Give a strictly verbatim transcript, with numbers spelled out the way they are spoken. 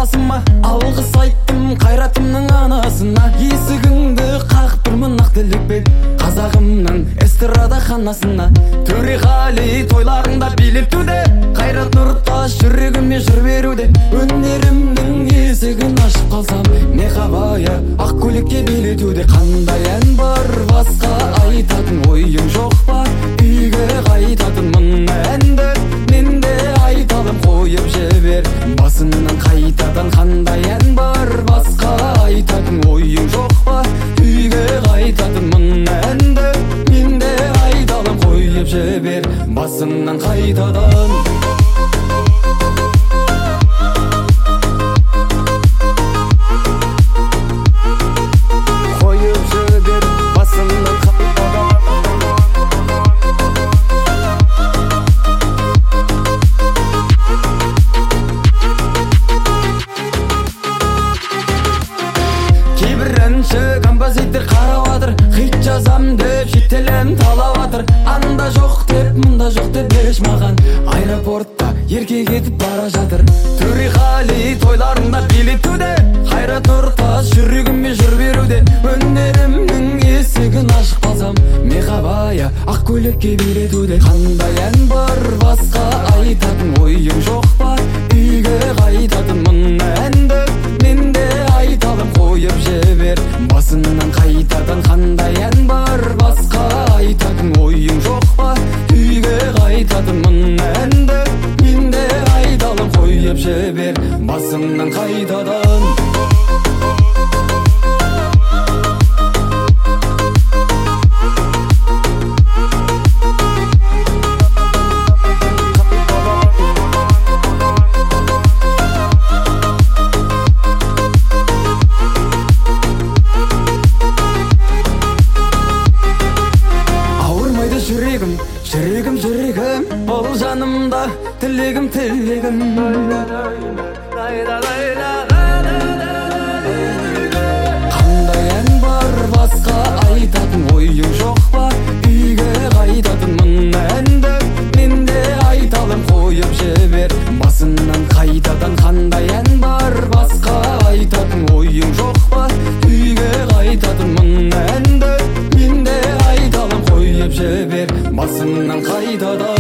басыма. Алғыс айттым қайратымның анасына. Есігіңді қағып тұрмын ақ тілекпен қазағымның эстрада ханасына. Төреғали тойларында билетуде, қайрат нұртас жүрегіме жыр беруде. Өнерімнің есігін ашып қалсам, мехабая ақ көйлекке билетуде. Қандай ән бар басқа айтатын ойың жоқ па? Үйге қайтатын мына әнді мен де айталым, қойып жібер басымнан қайтадан. Қандай ән бар басқа айтатын ойың жоқ па? Үйге қайтатын мына әнді мен де айталым, қойып жібер басымнан қайтадан. Композитор қараватыр, хит жазам деп шетелем талаватыр. Анда жоқ деп, мұнда жоқ деп береш маған. Аэропортта ерке кетіп бара жатыр. Төреғали тойларында билетуде, қайрат нұртас жүрегіме жыр беруде. Өнерімнің есігін ашып қалсам, мехабая ақ көйлекке билетуде. Қандай ән бар басқа айтатын ойың жоқ па? Үйге қайтатын мына әнді мен де айталым, қойып жібер басымнан қайтадан. Қандай ән бар басқа айтатын ойың жоқ па? Үйге қайтатын мына әнді мен де айталым, қойып жібер басымнан қайтадан. Жүрегім, жүрегім, жүрегім, бұл жанымда тілегім, тілегім. Қандай ән бар басқа айтатын ойың жоқ па? Үйге қайтатын мына әнді мен де айталым, қойып жібер басымнан қайтадан. Қандай ән бар басқа айтатын ойың жоқ па? Үйге қайтатын мына әнді мен де айталым, қойып жібер басымнан қайтадан.